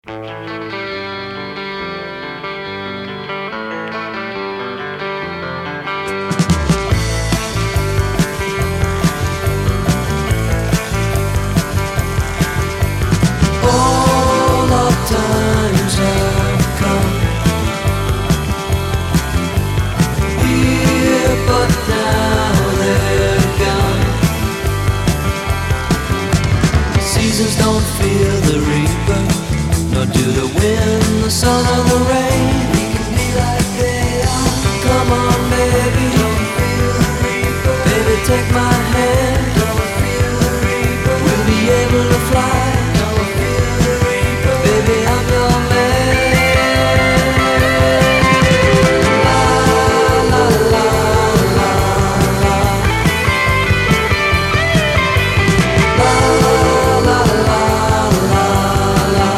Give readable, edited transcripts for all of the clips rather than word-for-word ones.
All of times have come here, but now they're gone. Seasons don't fear the reaper, nor do the wind, the sun, or the rain. We can be like they are. Come on, baby, don't feel the reaper. Baby, take my hand, don't feel the reaper. We'll be able to fly. Don't feel the reaper. Baby, I'm your man. La la la la la. La la la la la.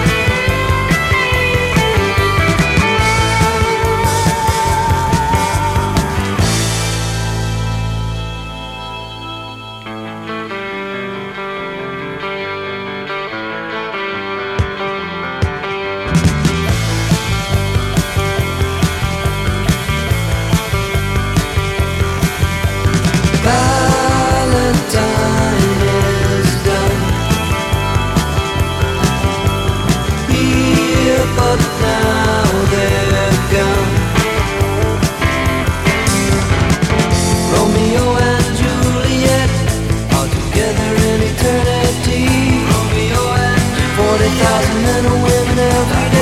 Valentine is done here, but now they're gone. Romeo and Juliet are together in eternity. Romeo and 40,000 men and women every day.